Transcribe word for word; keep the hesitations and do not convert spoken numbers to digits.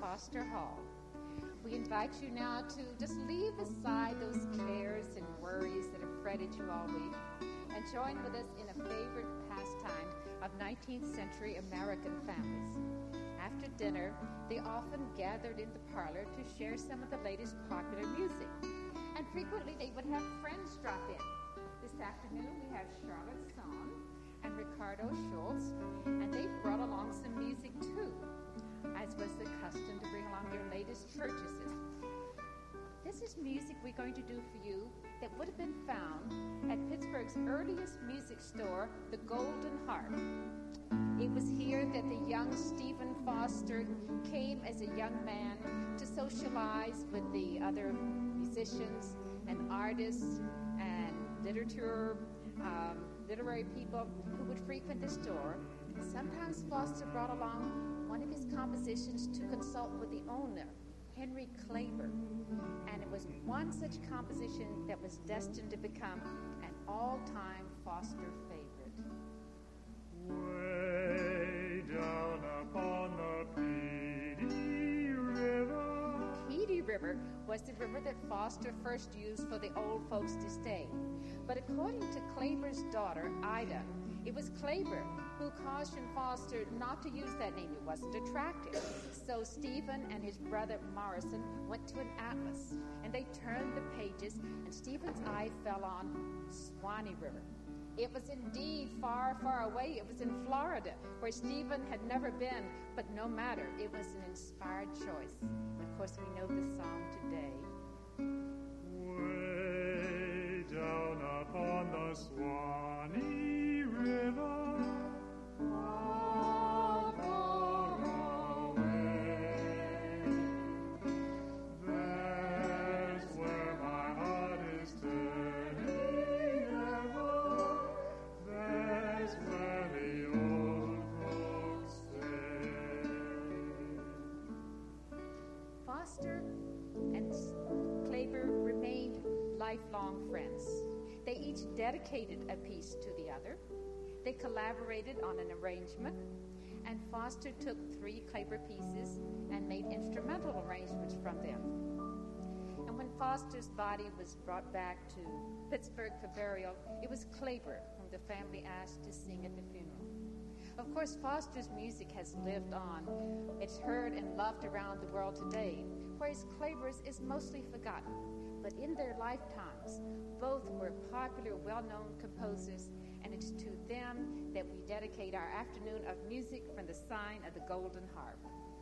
Foster Hall. We invite you now to just leave aside those cares and worries that have fretted you all week and join with us in a favorite pastime of nineteenth century American families. After dinner, they often gathered in the parlor to share some of the latest popular music. And frequently they would have friends drop in. This afternoon we have Charlotte Sohn and Ricardo Schultz, and they brought along some music too, as was the custom to bring along your latest purchases. This is music we're going to do for you that would have been found at Pittsburgh's earliest music store, the Golden Harp. It was here that the young Stephen Foster came as a young man to socialize with the other musicians and artists and literature, um, literary people who would frequent the store. Sometimes Foster brought along one of his compositions to consult with the owner, Henry Klaber, and it was one such composition that was destined to become an all-time Foster favorite. Way down upon the Petey River. Petey River was the river that Foster first used for the old folks to stay. But according to Klaber's daughter, Ida, it was Klaber who cautioned Foster not to use that name. It wasn't attractive. So Stephen and his brother Morrison went to an atlas, and they turned the pages, and Stephen's eye fell on Swanee River. It was indeed far, far away. It was in Florida, where Stephen had never been, but no matter. It was an inspired choice. And of course, we know the song today. Way down upon the Swanee River, far, far away, there's where my heart is turning ever, there's where the old folks stay. Foster and Klaber remained lifelong friends. They each dedicated a piece to the other. They collaborated on an arrangement, and Foster took three Klaber pieces and made instrumental arrangements from them. And when Foster's body was brought back to Pittsburgh for burial, it was Klaber whom the family asked to sing at the funeral. Of course, Foster's music has lived on. It's heard and loved around the world today, whereas Klaber's is mostly forgotten. But in their lifetimes, both were popular, well-known composers, and it's to them that we dedicate our afternoon of music from the sign of the Golden Harp.